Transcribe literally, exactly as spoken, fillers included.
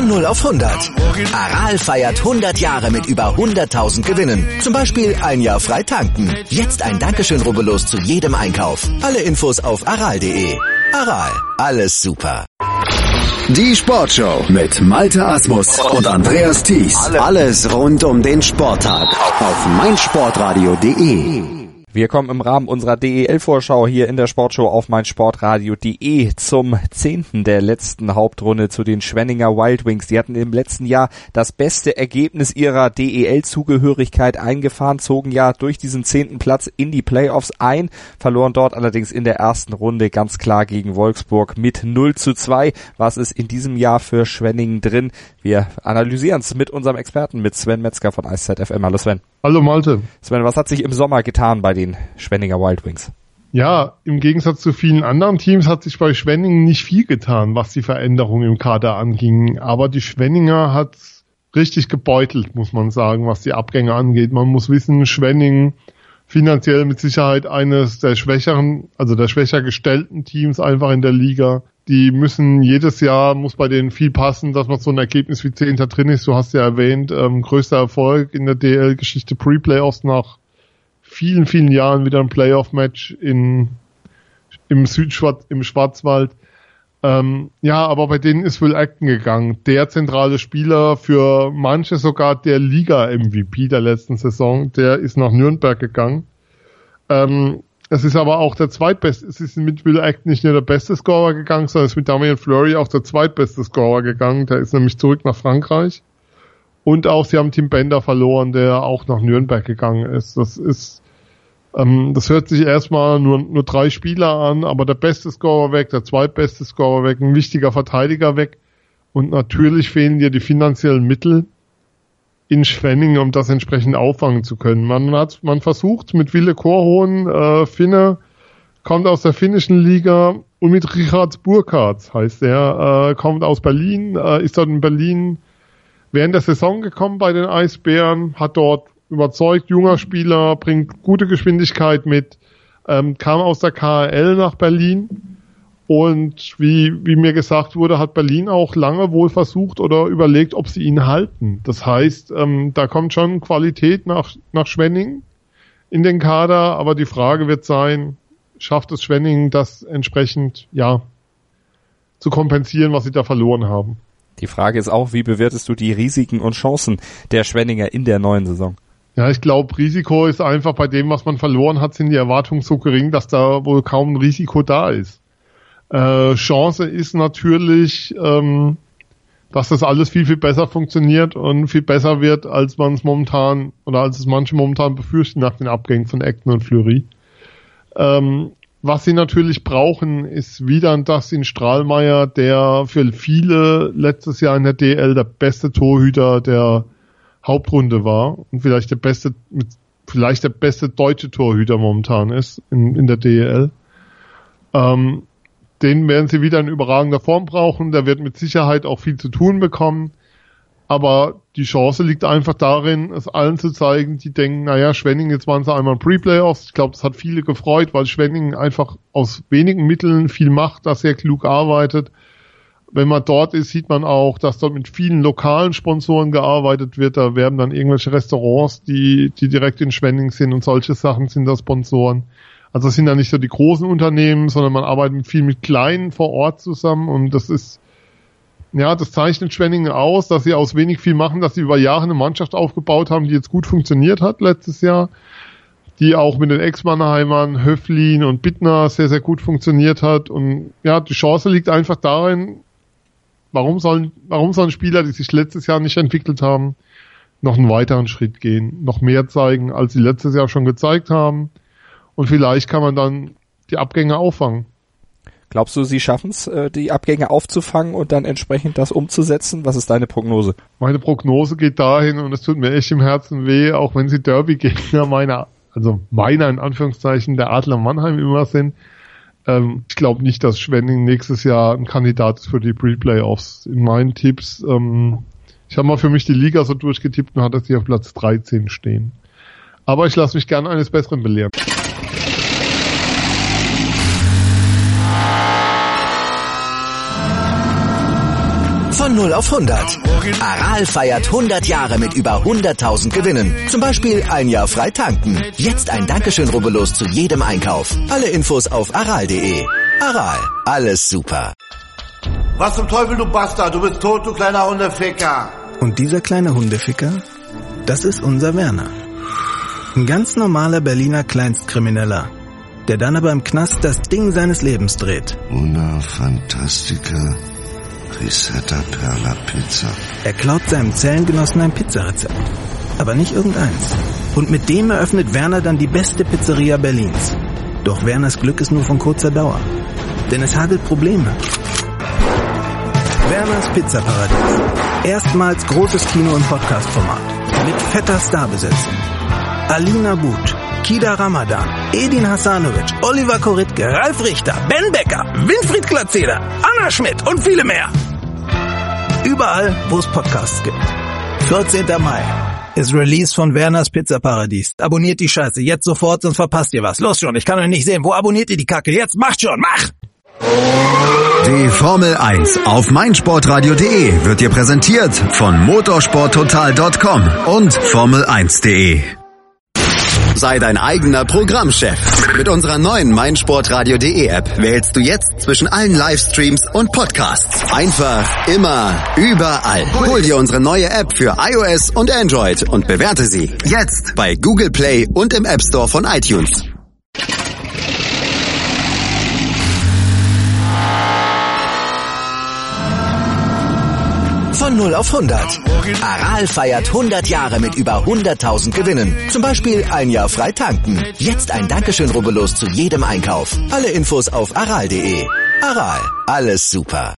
Von null auf hundert. Aral feiert hundert Jahre mit über hunderttausend Gewinnen. Zum Beispiel ein Jahr frei tanken. Jetzt ein Dankeschön, rubbellos zu jedem Einkauf. Alle Infos auf aral punkt de. Aral, alles super. Die Sportshow mit Malte Asmus und Andreas Thies. Alles rund um den Sporttag auf meinsportradio punkt de. Wir kommen im Rahmen unserer D E L-Vorschau hier in der Sportshow auf meinsportradio punkt de zum zehnten der letzten Hauptrunde zu den Schwenninger Wild Wings. Die hatten im letzten Jahr das beste Ergebnis ihrer D E L-Zugehörigkeit eingefahren, zogen ja durch diesen zehnten Platz in die Playoffs ein, verloren dort allerdings in der ersten Runde ganz klar gegen Wolfsburg mit null zu zwei. Was ist in diesem Jahr für Schwenningen drin? Wir analysieren es mit unserem Experten, mit Sven Metzger von Eiszeit F M. Hallo Sven. Hallo Malte. Sven, was hat sich im Sommer getan bei den Schwenninger Wild Wings? Ja, im Gegensatz zu vielen anderen Teams hat sich bei Schwenningen nicht viel getan, was die Veränderung im Kader anging. Aber die Schwenninger hat richtig gebeutelt, muss man sagen, was die Abgänge angeht. Man muss wissen, Schwenningen finanziell mit Sicherheit eines der schwächeren, also der schwächer gestellten Teams einfach in der Liga. Die müssen jedes Jahr, muss bei denen viel passen, dass man so ein Ergebnis wie Zehnter drin ist. Du hast ja erwähnt, ähm, größter Erfolg in der D L-Geschichte Pre-Playoffs nach vielen, vielen Jahren wieder ein Playoff-Match in, im Südschwarz, im Schwarzwald. Ähm, ja, aber bei denen ist Will Acton gegangen. Der zentrale Spieler, für manche sogar der Liga-M V P der letzten Saison, der ist nach Nürnberg gegangen. Ähm, Es ist aber auch der zweitbeste, es ist mit Will Acton nicht nur der beste Scorer gegangen, sondern es ist mit Damian Fleury auch der zweitbeste Scorer gegangen. Der ist nämlich zurück nach Frankreich. Und auch, sie haben Tim Bender verloren, der auch nach Nürnberg gegangen ist. Das ist, ähm, das hört sich erstmal nur, nur drei Spieler an, aber der beste Scorer weg, der zweitbeste Scorer weg, ein wichtiger Verteidiger weg. Und natürlich fehlen dir die finanziellen Mittel in Schwenningen, um das entsprechend auffangen zu können. Man hat, man versucht mit Ville Korhonen, äh, Finne, kommt aus der finnischen Liga, und mit Richard Burkhardt heißt er, äh, kommt aus Berlin, äh, ist dort in Berlin während der Saison gekommen bei den Eisbären, hat dort überzeugt, junger Spieler, bringt gute Geschwindigkeit mit, ähm, kam aus der K H L nach Berlin. Und wie, wie mir gesagt wurde, hat Berlin auch lange wohl versucht oder überlegt, ob sie ihn halten. Das heißt, ähm, da kommt schon Qualität nach, nach Schwenningen in den Kader, aber die Frage wird sein, schafft es Schwenningen, das entsprechend, ja, zu kompensieren, was sie da verloren haben? Die Frage ist auch, wie bewertest du die Risiken und Chancen der Schwenninger in der neuen Saison? Ja, ich glaube, Risiko ist einfach bei dem, was man verloren hat, sind die Erwartungen so gering, dass da wohl kaum ein Risiko da ist. Äh, Chance ist natürlich, ähm, dass das alles viel, viel besser funktioniert und viel besser wird, als man es momentan, oder als es manche momentan befürchten nach den Abgängen von Acton und Fleury. Ähm, was sie natürlich brauchen, ist wieder ein Dustin Strahlmeier, der für viele letztes Jahr in der D L der beste Torhüter der Hauptrunde war und vielleicht der beste, vielleicht der beste deutsche Torhüter momentan ist in, in der D L. Ähm, Den werden sie wieder in überragender Form brauchen. Der wird mit Sicherheit auch viel zu tun bekommen. Aber die Chance liegt einfach darin, es allen zu zeigen, die denken, naja, Schwenningen, jetzt waren sie einmal in Pre-Playoffs. Ich glaube, das hat viele gefreut, weil Schwenningen einfach aus wenigen Mitteln viel macht, das sehr klug arbeitet. Wenn man dort ist, sieht man auch, dass dort mit vielen lokalen Sponsoren gearbeitet wird. Da werden dann irgendwelche Restaurants, die, die direkt in Schwenningen sind, und solche Sachen sind da Sponsoren. Also es sind ja nicht so die großen Unternehmen, sondern man arbeitet viel mit kleinen vor Ort zusammen, und das ist, ja, das zeichnet Schwenningen aus, dass sie aus wenig viel machen, dass sie über Jahre eine Mannschaft aufgebaut haben, die jetzt gut funktioniert hat letztes Jahr, die auch mit den Ex-Mannheimern, Höflin und Bittner sehr, sehr gut funktioniert hat. Und ja, die Chance liegt einfach darin, warum sollen, warum sollen Spieler, die sich letztes Jahr nicht entwickelt haben, noch einen weiteren Schritt gehen, noch mehr zeigen, als sie letztes Jahr schon gezeigt haben. Und vielleicht kann man dann die Abgänge auffangen. Glaubst du, sie schaffen es, die Abgänge aufzufangen und dann entsprechend das umzusetzen? Was ist deine Prognose? Meine Prognose geht dahin, und es tut mir echt im Herzen weh, auch wenn sie Derby-Gegner meiner, also meiner in Anführungszeichen, der Adler Mannheim immer sind. Ähm, ich glaube nicht, dass Schwenningen nächstes Jahr ein Kandidat ist für die Pre-Playoffs. In meinen Tipps, ähm, ich habe mal für mich die Liga so durchgetippt und hatte sie auf Platz dreizehn stehen. Aber ich lasse mich gerne eines Besseren belehren. Von null auf hundert. Aral feiert hundert Jahre mit über hunderttausend Gewinnen. Zum Beispiel ein Jahr frei tanken. Jetzt ein Dankeschön, rubbellos zu jedem Einkauf. Alle Infos auf aral punkt de. Aral, alles super. Was zum Teufel, du Bastard? Du bist tot, du kleiner Hundeficker. Und dieser kleine Hundeficker, das ist unser Werner. Ein ganz normaler Berliner Kleinstkrimineller, der dann aber im Knast das Ding seines Lebens dreht. Una Fantastica Risetta Perla Pizza. Er klaut seinem Zellengenossen ein Pizzarezept, aber nicht irgendeins. Und mit dem eröffnet Werner dann die beste Pizzeria Berlins. Doch Werners Glück ist nur von kurzer Dauer, denn es hagelt Probleme. Werners Pizzaparadies. Erstmals großes Kino- und Podcast-Format. Mit fetter Starbesetzung. Alina But, Kida Ramadan, Edin Hasanovic, Oliver Koritke, Ralf Richter, Ben Becker, Winfried Glatzeder, Anna Schmidt und viele mehr. Überall, wo es Podcasts gibt. vierzehnter Mai ist Release von Werners Pizzaparadies. Abonniert die Scheiße jetzt sofort, sonst verpasst ihr was. Los schon, ich kann euch nicht sehen. Wo abonniert ihr die Kacke? Jetzt macht schon, mach! Die Formel eins auf meinsportradio punkt de wird dir präsentiert von motorsporttotal punkt com und formel eins punkt de. Sei dein eigener Programmchef. Mit unserer neuen meinsportradio punkt de App wählst du jetzt zwischen allen Livestreams und Podcasts. Einfach, immer, überall. Hol dir unsere neue App für iOS und Android und bewerte sie jetzt bei Google Play und im App Store von iTunes. Von null auf hundert. Aral feiert hundert Jahre mit über hunderttausend Gewinnen. Zum Beispiel ein Jahr frei tanken. Jetzt ein Dankeschön, rubbellos zu jedem Einkauf. Alle Infos auf aral punkt de. Aral, alles super.